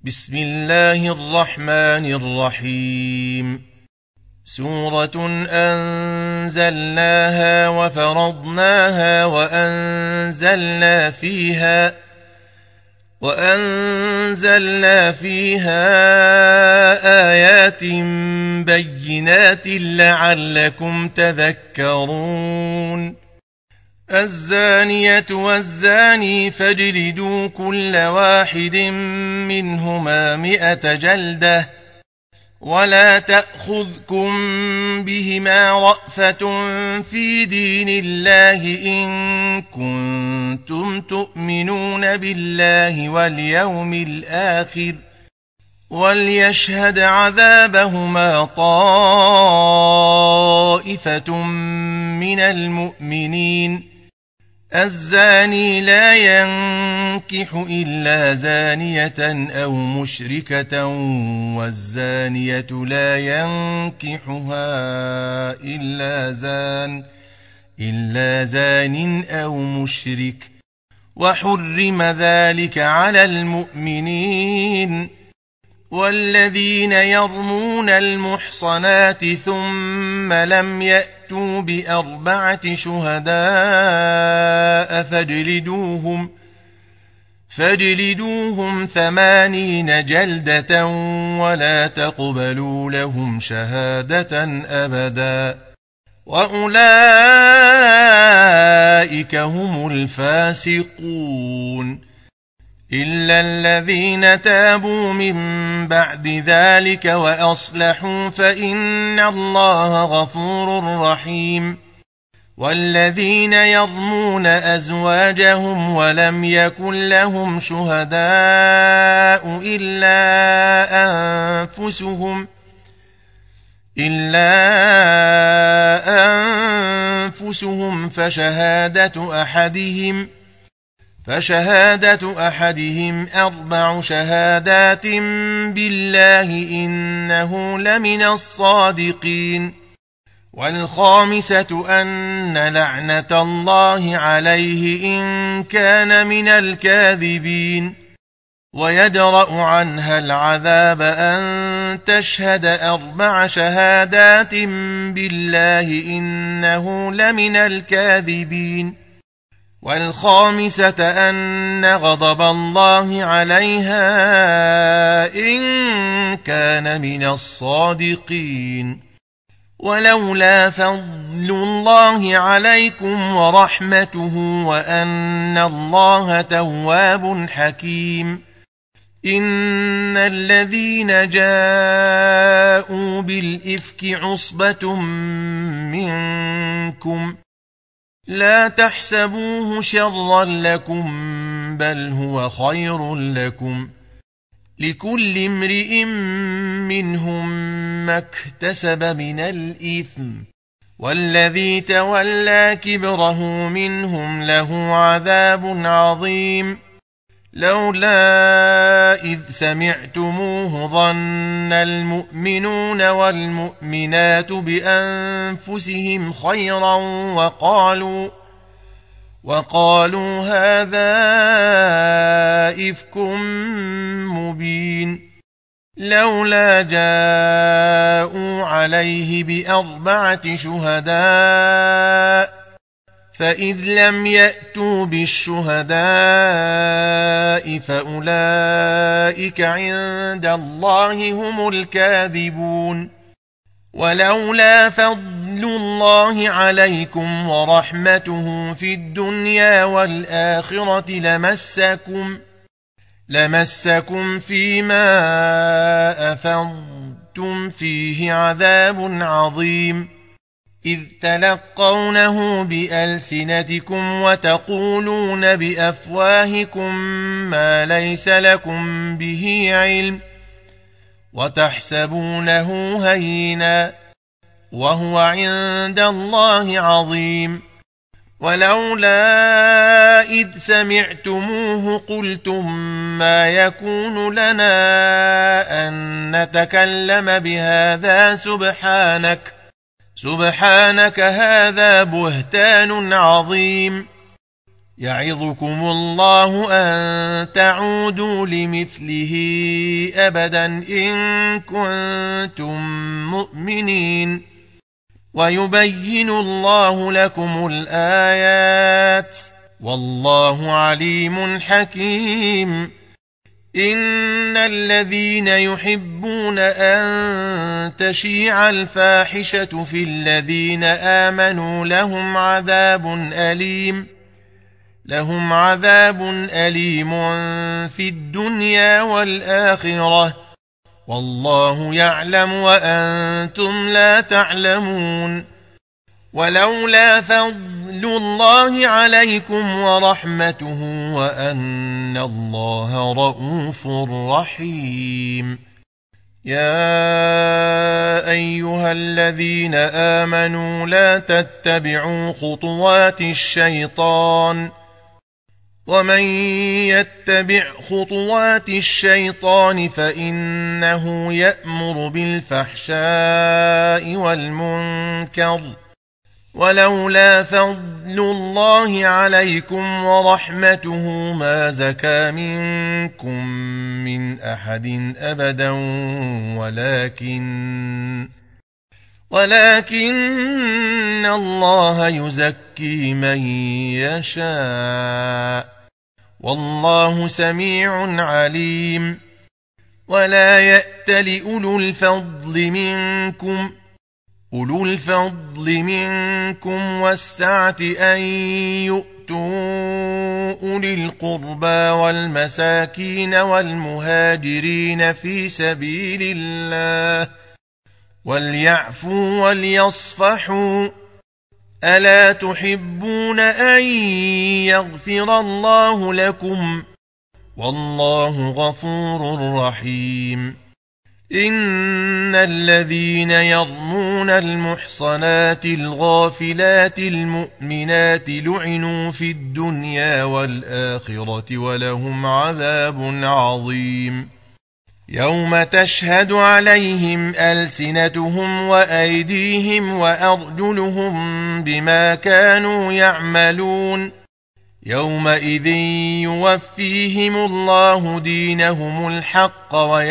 بسم الله الرحمن الرحيم. سورة أنزلناها وفرضناها وأنزلنا فيها آيات بينات لعلكم تذكرون. الزانية والزاني فاجلدوا كل واحد منهما 100 جلدة ولا تأخذكم بهما رأفة في دين الله إن كنتم تؤمنون بالله واليوم الآخر وليشهد عذابهما طائفة من المؤمنين. الزاني لا ينكح إلا زانية أو مشركة والزانية لا ينكحها إلا زان أو مشرك وحرم ذلك على المؤمنين. والذين يرمون المحصنات ثم لم يأتوا ب4 شهداء فاجلدوهم 80 جلدة ولا تقبلوا لهم شهادة أبدا وأولئك هم الفاسقون. إلا الذين تابوا من بعد ذلك وأصلحوا فإن الله غفور رحيم. والذين يرمون أزواجهم ولم يكن لهم شهداء إلا أنفسهم فشهادة أحدهم 4 شهادات بالله إنه لمن الصادقين. والخامسة أن لعنة الله عليه إن كان من الكاذبين. ويدرأ عنها العذاب أن تشهد 4 شهادات بالله إنه لمن الكاذبين. والخامسة أن غضب الله عليها إن كان من الصادقين. ولولا فضل الله عليكم ورحمته وأن الله تواب حكيم. إن الذين جاءوا بالإفك عصبة منكم لا تحسبوه شرا لكم بل هو خير لكم. لكل امرئ منهم ما اكتسب من الإثم والذي تولى كبره منهم له عذاب عظيم. لولا إذ سمعتموه ظن المؤمنون والمؤمنات بأنفسهم خيرا وقالوا هذا إفك مبين. لولا جاءوا عليه ب4 شهداء فإذ لم يأتوا بالشهداء فأولئك عند الله هم الكاذبون. ولولا فضل الله عليكم ورحمته في الدنيا والآخرة لمسكم فيما أفضتم فيه عذاب عظيم. إذ تلقونه بألسنتكم وتقولون بأفواهكم ما ليس لكم به علم وتحسبونه هينا وهو عند الله عظيم. ولولا إذ سمعتموه قلتم ما يكون لنا أن نتكلم بهذا سبحانك هذا بهتان عظيم. يعظكم الله أن تعودوا لمثله أبدا إن كنتم مؤمنين ويبين الله لكم الآيات والله عليم حكيم إن الذين يحبون أن تشيع الفاحشة في الذين آمنوا لهم عذاب أليم في الدنيا والآخرة والله يعلم وأنتم لا تعلمون ولولا فضل الله عليكم ورحمته وأن الله رؤوف رحيم يا أيها الذين آمنوا لا تتبعوا خطوات الشيطان ومن يتبع خطوات الشيطان فإنه يأمر بالفحشاء والمنكر ولولا فضل الله عليكم ورحمته ما زكى منكم من أحد أبدا ولكن الله يزكي من يشاء والله سميع عليم ولا يأتل أولو الفضل منكم والسعة أن يؤتوا أولي القربى والمساكين والمهاجرين في سبيل الله وليعفوا وليصفحوا ألا تحبون أن يغفر الله لكم والله غفور رحيم إن الذين يرمون المحصنات الغافلات المؤمنات لعنوا في الدنيا والآخرة ولهم عذاب عظيم يوم تشهد عليهم ألسنتهم وأيديهم وأرجلهم بما كانوا يعملون يومئذ يوفيهم الله دينهم الحق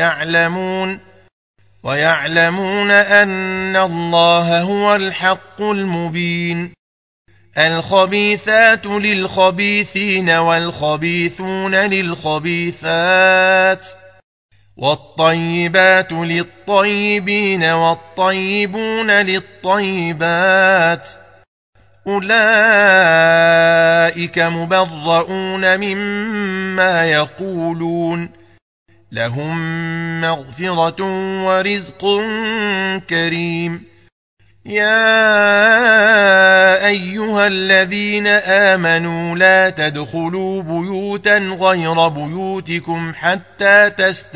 ويعلمون أن الله هو الحق المبين الخبيثات للخبيثين والخبيثون للخبيثات والطيبات للطيبين والطيبون للطيبات أولئك مبرؤون مما يقولون لهم مغفرة ورزق كريم يا أيها الذين آمنوا لا تدخلوا بيوتا غير بيوتكم حتى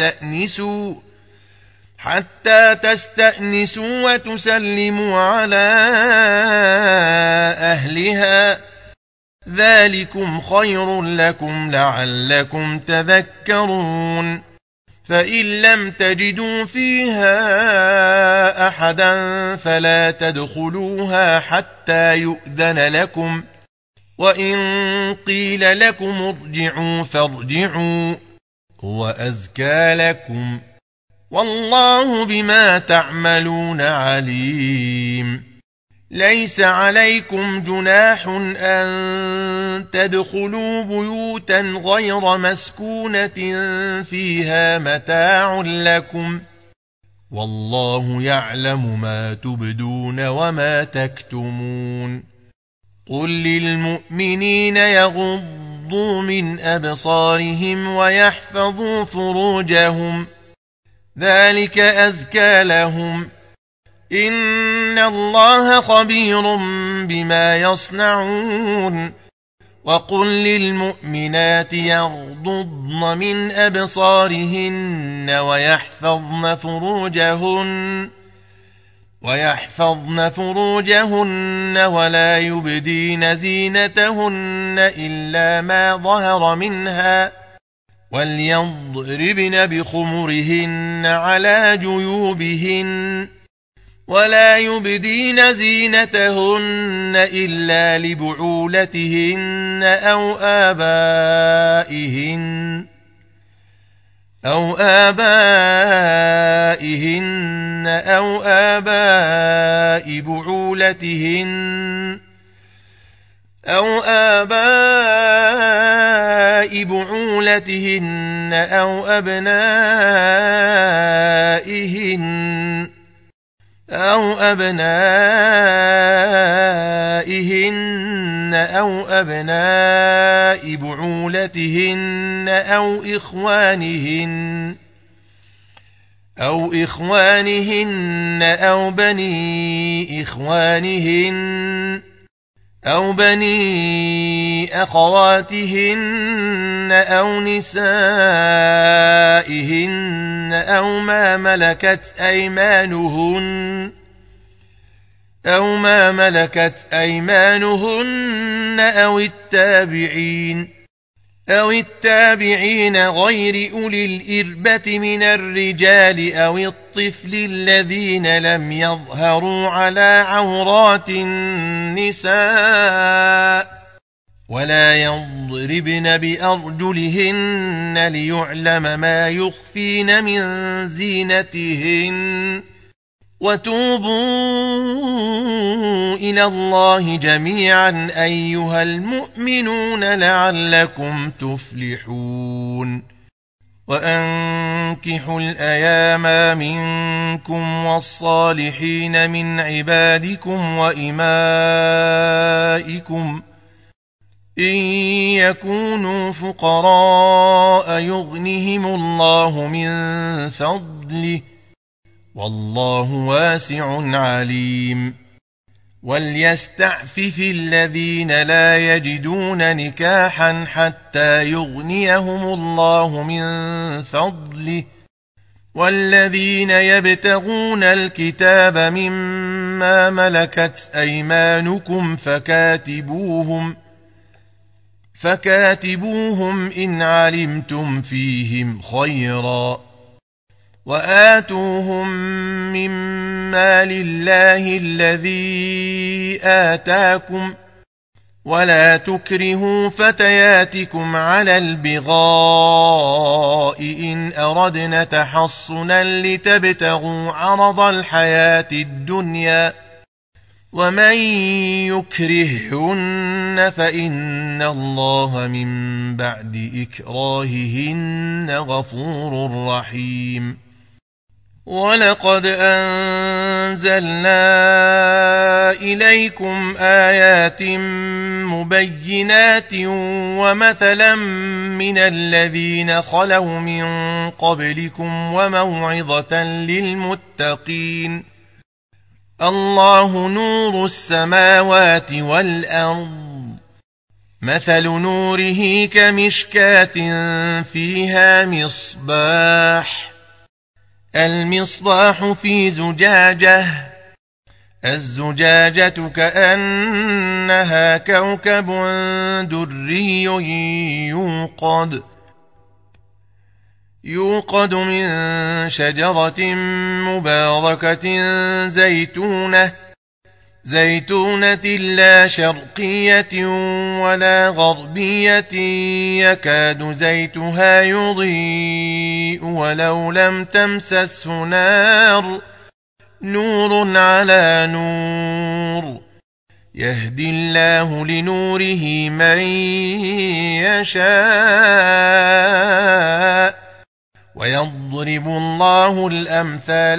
تستأنسوا وتسلموا على أهلها ذلكم خير لكم لعلكم تذكرون فإن لم تجدوا فيها أحدا فلا تدخلوها حتى يؤذن لكم وإن قيل لكم ارجعوا فارجعوا هو أزكى لكم والله بما تعملون عليم ليس عليكم جناح أن تدخلوا بيوتا غير مسكونة فيها متاع لكم والله يعلم ما تبدون وما تكتمون قل للمؤمنين يغضوا من أبصارهم ويحفظوا فروجهم ذلك أزكى لهم إن الله خبير بما يصنعون وقل للمؤمنات يغضضن من أبصارهن ويحفظن فروجهن ولا يبدين زينتهن إلا ما ظهر منها وليضربن بخمرهن على جيوبهن ولا يبدين زينتهن إلا لبعولتهن أو آبائهن أو آباء بعولتهن أو أبنائهن أو أبناء بعولتهن أو إخوانهن أو بني إخوانهن أو بني أخواتهن أو نسائهن أو ما ملكت أيمانهن أو التابعين غير أولي الإربة من الرجال أو الطفل الذين لم يظهروا على عورات النساء ولا يضربن بأرجلهن ليعلم ما يخفين من زينتهن وتوبوا إلى الله جميعا أيها المؤمنون لعلكم تفلحون وأنكحوا الأيام منكم والصالحين من عبادكم وإمائكم إن يكونوا فقراء يغنهم الله من فضله والله واسع عليم وليستعفف الذين لا يجدون نكاحا حتى يغنيهم الله من فضله والذين يبتغون الكتاب مما ملكت أيمانكم فكاتبوهم إن علمتم فيهم خيرا وآتوهم مما لله الذي آتاكم ولا تكرهوا فتياتكم على البغاء إن أردنا تحصنا لتبتغوا عرض الحياة الدنيا ومن يكرههن فإن الله من بعد إكراههن غفور رحيم ولقد أنزلنا إليكم آيات مبينات ومثلا من الذين خلوا من قبلكم وموعظة للمتقين الله نور السماوات والأرض مثل نوره كمشكاة فيها مصباح المصباح في زجاجة الزجاجة كأنها كوكب دري يوقد من شجرة مباركة زيتونة لا شرقية ولا غربية يكاد زيتها يضيء ولو لم تمسسه نور على نور يهدي الله لنوره من يشاء ويضرب الله الأمثال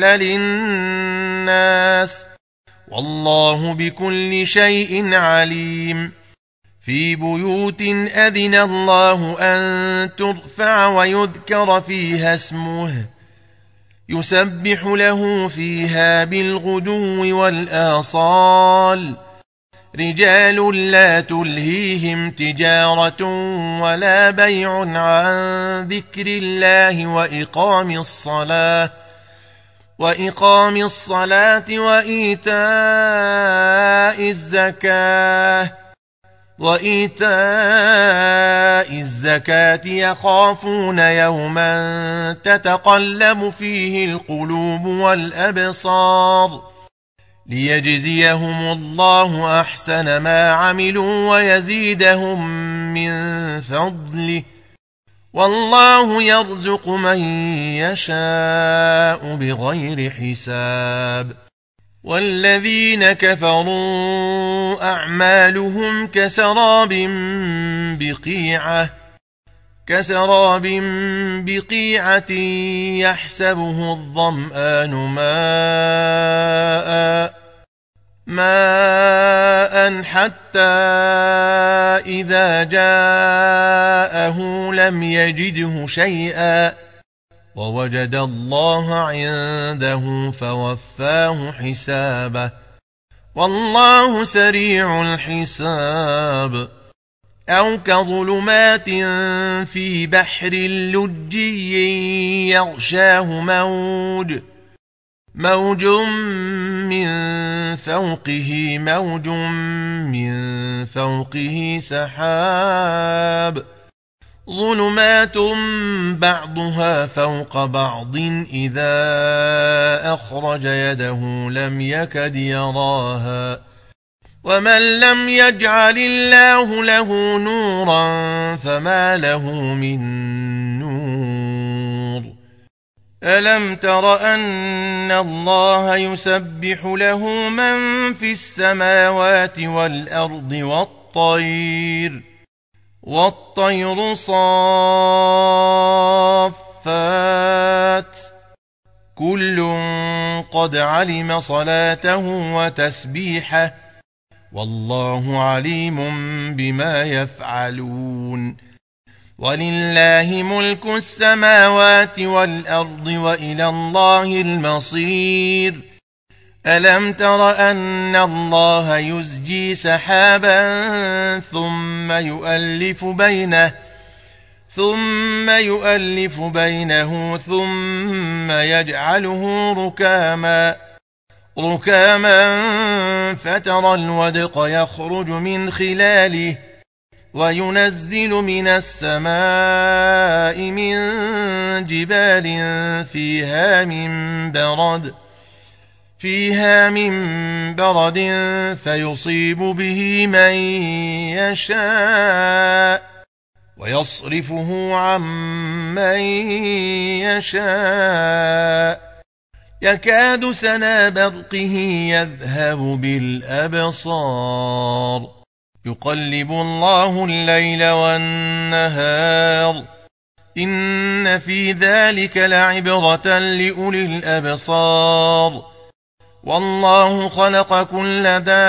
للناس والله بكل شيء عليم في بيوت أذن الله أن ترفع ويذكر فيها اسمه يسبح له فيها بالغدو والآصال رجال لا تلهيهم تجارة ولا بيع عن ذكر الله وإقام الصلاة وإيتاء الزكاة يخافون يوما تتقلب فيه القلوب والأبصار ليجزيهم الله أحسن ما عملوا ويزيدهم من فضله، والله يرزق من يشاء بغير حساب. والذين كفروا أعمالهم كسراب بقيعة يحسبه الظمآن ماء حتى إذا جاءه لم يجده شيئا ووجد الله عنده فوفاه حسابه، والله سريع الحساب. أو كظلمات في بحر لجي يغشاه موج من فوقه موج من فوقه سحاب، ظلمات بعضها فوق بعض إذا أخرج يده لم يكد يراها، ومن لم يجعل الله له نورا فما له من نور. ألم تر أن الله يسبح له من في السماوات والأرض والطير صافات كل قد علم صلاته وتسبيحه، والله عليم بما يفعلون. ولله ملك السماوات والأرض وإلى الله المصير. ألم تر أن الله يزجي سحابا ثم يؤلف بينه ثم يجعله ركاما فترى الودق يخرج من خلاله وينزل من السماء من جبال فيها من برد فيصيب به من يشاء ويصرفه عن من يشاء يكاد سنا برقه يذهب بالأبصار يقلب الله الليل والنهار إن في ذلك لعبرة لأولي الأبصار. والله خلق كل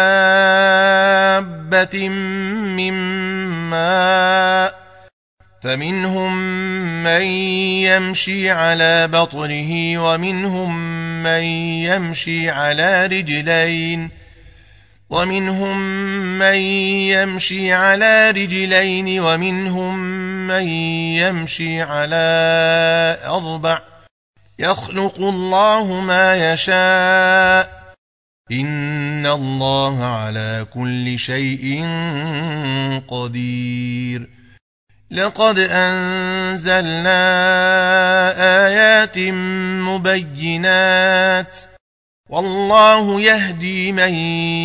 دابة من ماء فمنهم من يمشي على بطنه ومنهم من يمشي على رجلين ومنهم من يمشي على أربع يخلق الله ما يشاء إن الله على كل شيء قدير. لقد أنزلنا آيات مبينات والله يهدي من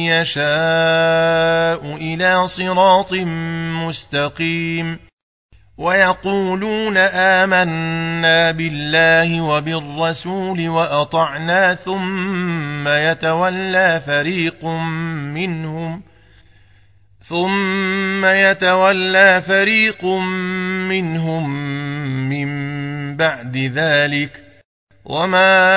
يشاء إلى صراط مستقيم. ويقولون آمنا بالله وبالرسول وأطعنا ثم يتولى فريق منهم من بعد ذلك وما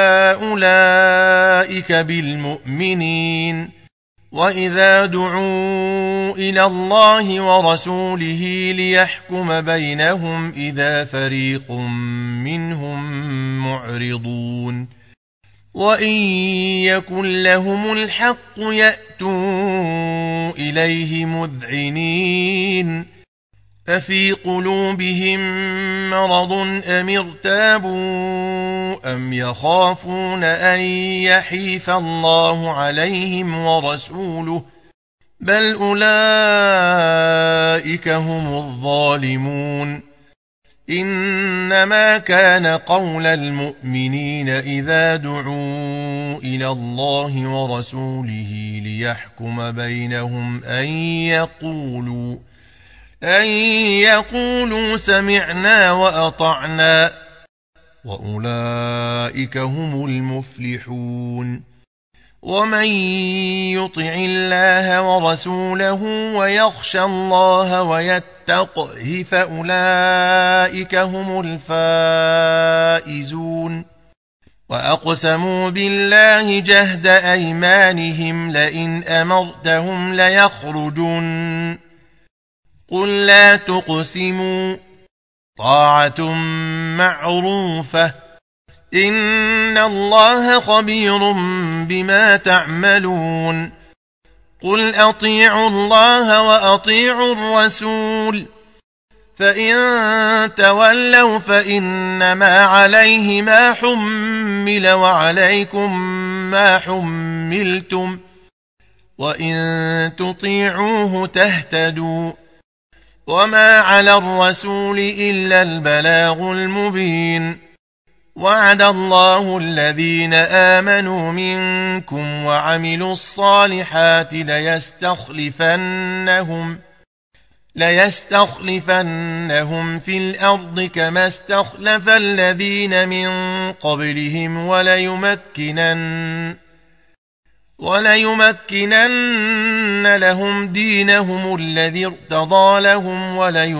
أولئك بالمؤمنين. وإذا دعوا إلى الله ورسوله ليحكم بينهم إذا فريق منهم معرضون. وإن يكن لهم الحق يأتوا إليه مذعنين. أفي قلوبهم مرض أم ارتابوا أم يخافون أن يحيف الله عليهم ورسوله بل أولئك هم الظالمون. إنما كان قول المؤمنين إذا دعوا إلى الله ورسوله ليحكم بينهم أن يقولوا سمعنا وأطعنا وأولئك هم المفلحون ومن يطع الله ورسوله ويخشى الله ويتقه فأولئك هم الفائزون وأقسموا بالله جهد أيمانهم لئن أمرتهم ليخرجن قل لا تقسموا طاعة معروفة إن الله خبير بما تعملون قل أطيعوا الله وأطيعوا الرسول فإن تولوا فإنما عليه ما حمل وعليكم ما حملتم وإن تطيعوه تهتدوا وما على الرسول إلا البلاغ المبين وعد الله الذين آمنوا منكم وعملوا الصالحات ليستخلفنهم في الأرض كما استخلف الذين من قبلهم وليمكنن لهم دينهم الذي ارتضى لهم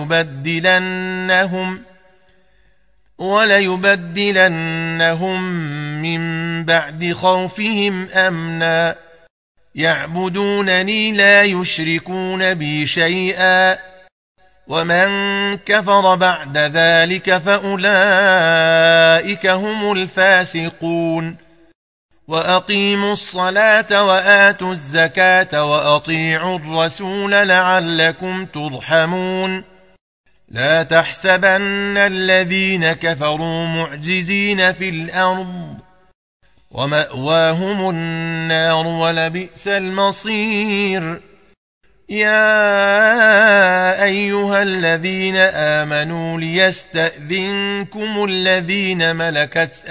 وليبدلنهم من بعد خوفهم أمنا يعبدونني لا يشركون بي شيئا ومن كفر بعد ذلك فأولئك هم الفاسقون وأقيموا الصلاة وآتوا الزكاة وأطيعوا الرسول لعلكم ترحمون لا تحسبن الذين كفروا معجزين في الأرض ومأواهم النار ولبئس المصير يا أيها الذين آمنوا ليستأذنكم الذين ملكت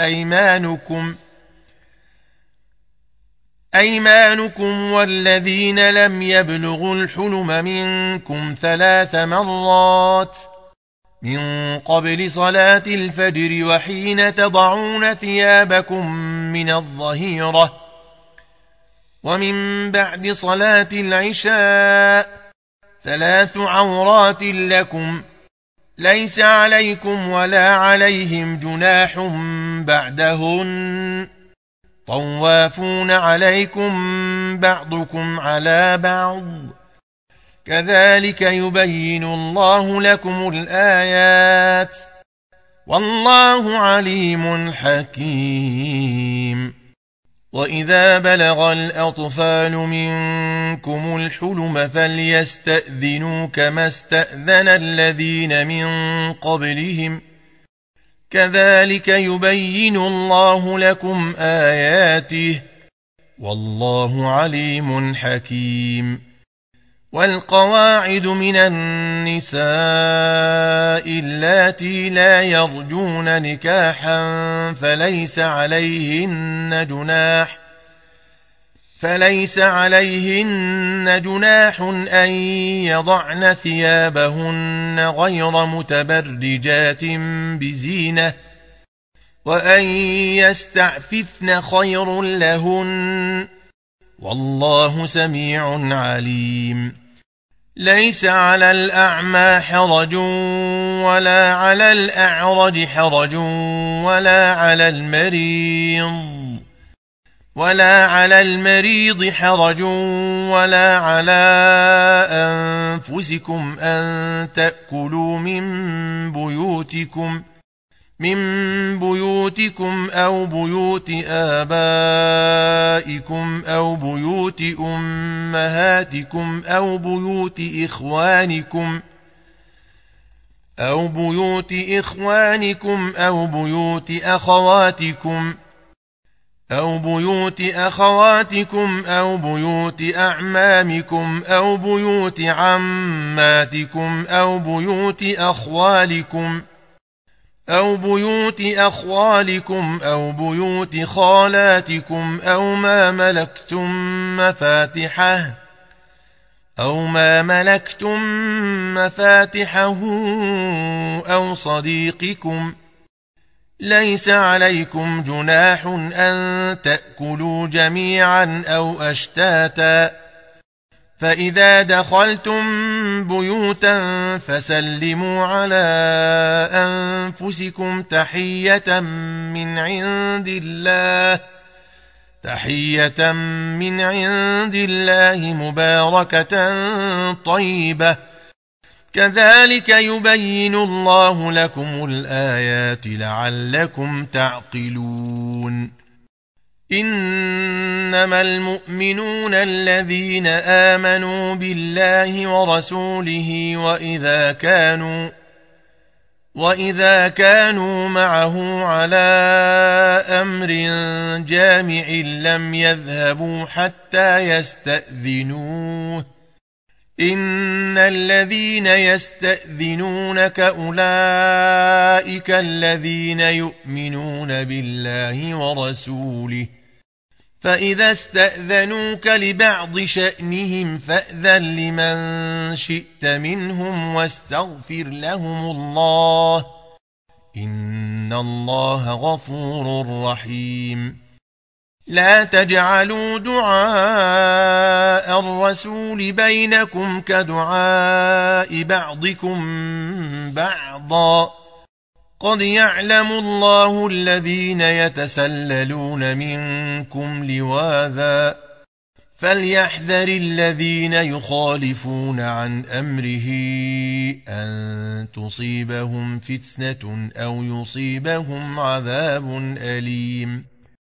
أيمانكم والذين لم يبلغوا الحلم منكم 3 مرات من قبل صلاة الفجر وحين تضعون ثيابكم من الظهيرة ومن بعد صلاة العشاء 3 عورات لكم ليس عليكم ولا عليهم جناح بعدهن طوافون عليكم بعضكم على بعض كذلك يبين الله لكم الآيات والله عليم حكيم وإذا بلغ الأطفال منكم الحلم فليستأذنوا كما استأذن الذين من قبلهم كذلك يبين الله لكم آياته والله عليم حكيم والقواعد من النساء اللاتي لا يرجون نكاحا فليس عليهن جناح أن يضعن ثيابهن غير متبرجات بزينة وأن يستعففن خير لهن والله سميع عليم ليس على الأعمى حرج ولا على الأعرج حرج ولا على المريض حرج ولا على أنفسكم أن تأكلوا من بيوتكم أو بيوت آبائكم أو بيوت أمهاتكم أو بيوت إخوانكم أو بيوت أخواتكم أو بيوت أعمامكم أو بيوت عماتكم أو بيوت أخوالكم أو بيوت أخوالكم أو بيوت خالاتكم أو ما ملكتم مفاتحه أو صديقكم. ليس عليكم جناح أن تأكلوا جميعا أو أشتاتا، فإذا دخلتم بيوتا فسلموا على أنفسكم تحية من عند الله مباركة طيبة، كذلك يبين الله لكم الآيات لعلكم تعقلون. إنما المؤمنون الذين آمنوا بالله ورسوله وإذا كانوا معه على أمر جامع لم يذهبوا حتى يستأذنوه. إن الذين يستأذنونك أولئك الذين يؤمنون بالله ورسوله، فإذا استأذنوك لبعض شأنهم فأذن لمن شئت منهم واستغفر لهم الله، إن الله غفور رحيم. لا تجعلوا دعاء الرسول بينكم كدعاء بعضكم بعضا، قد يعلم الله الذين يتسللون منكم لواذا، فليحذر الذين يخالفون عن أمره أن تصيبهم فتنة أو يصيبهم عذاب أليم.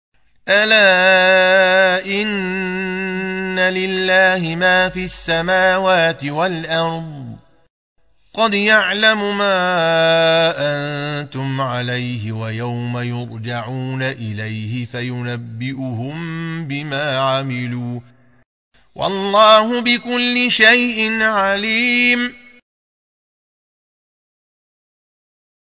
ألا إن لله ما في السماوات والأرض، قد يعلم ما أنتم عليه ويوم يرجعون إليه فينبئهم بما عملوا، والله بكل شيء عليم.